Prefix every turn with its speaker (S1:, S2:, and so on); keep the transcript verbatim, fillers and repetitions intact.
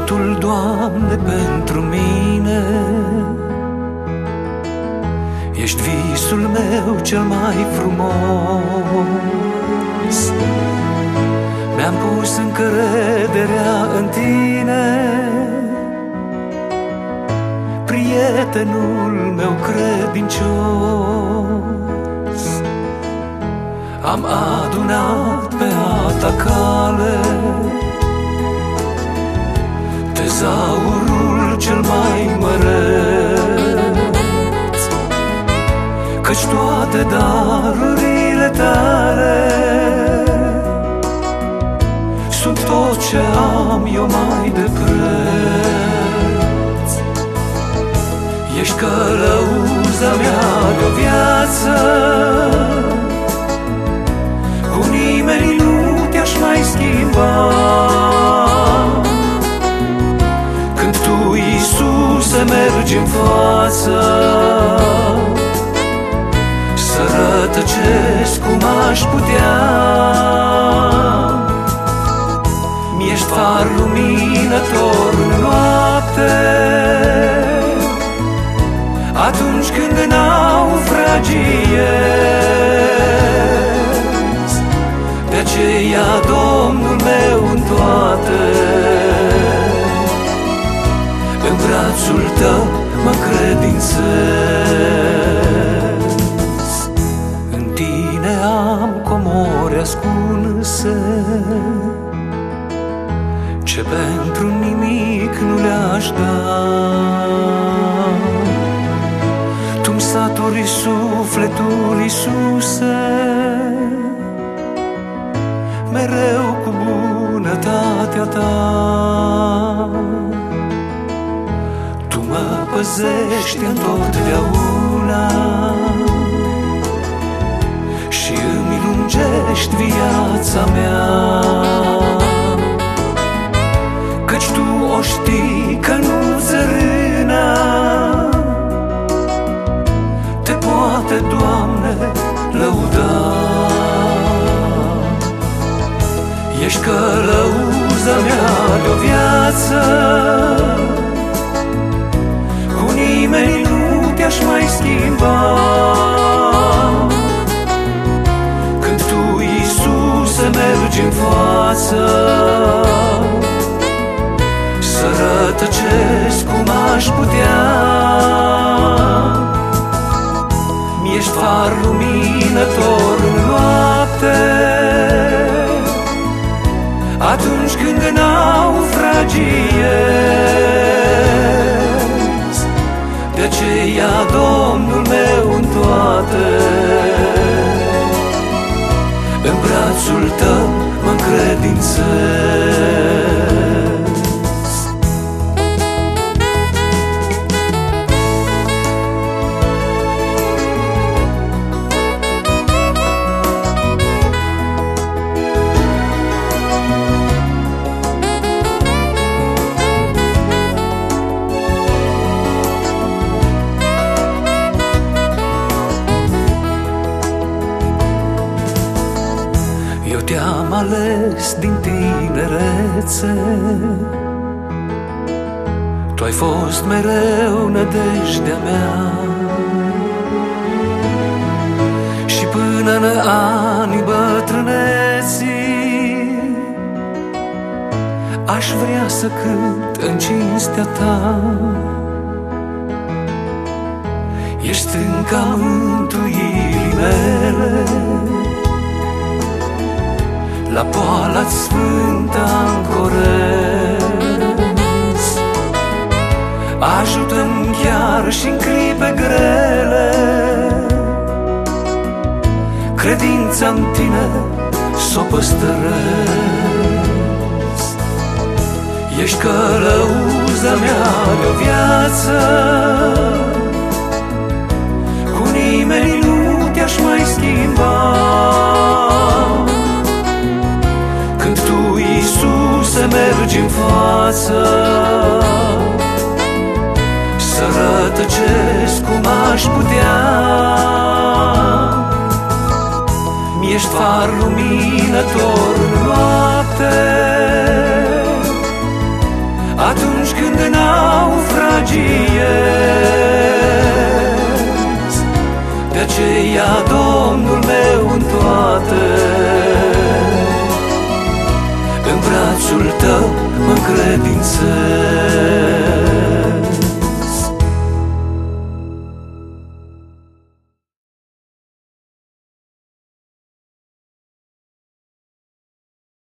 S1: totul, Doamne, pentru mine. Ești visul meu cel mai frumos. Mi-am pus încrederea în Tine, prietenul meu credincios. Am adunat pe a Ta cale tezaurul cel mai măreț, căci toate darurile Tale sunt tot ce am eu mai de preț. Ești călăuza mea de-o viață, cu nimeni nu te-aș mai schimba. Când Tu, Iisuse, mergi în față, să rătăcesc cum aș putea. Mi-ești far luminător în noapte, atunci când naufragiez. De aceea, Domnul meu în toate, în brațul Tău mă încredințez. În Tine am comori ascunse, ce pentru nimic nu le-aș da. Tu-mi saturi sufletul, Iisuse, mereu cu bunătatea Ta. Tu mă păzești întotdeauna și îmi lungești viața mea, căci Tu o știi că nu țărâna te poate, Doamne, lăuda. Ești călăuza mea de-o viață, cu nimeni nu te-aș mai schimba. Când Tu, Iisuse, mergi în față, să rătăcesc cum aș putea. Mi-ești far luminător în noapte, atunci când naufragiez. De aceea, Domnul meu în toate, în brațul Tău mă încredințez. Te-am ales din tinerețe, Tu ai fost mereu nădejdea mea, și până în anii bătrâneții aș vrea să cânt în cinstea Ta. Ești stânca mântuirii mele, la poala-ți sfântă ancorez. Ajută-mi chiar și în clipe grele, credința-n Tine s-o păstrez. Ești călăuza mea de-o viață, cu nimeni nu te-aș mai schimba. Când Tu, Iisuse, mergi în față, să rătăcesc cum aș putea. Mi-ești far luminător în noapte, atunci refugiez. De aceea, Domnul meu, în toate, în brațul Tău mă încredințez.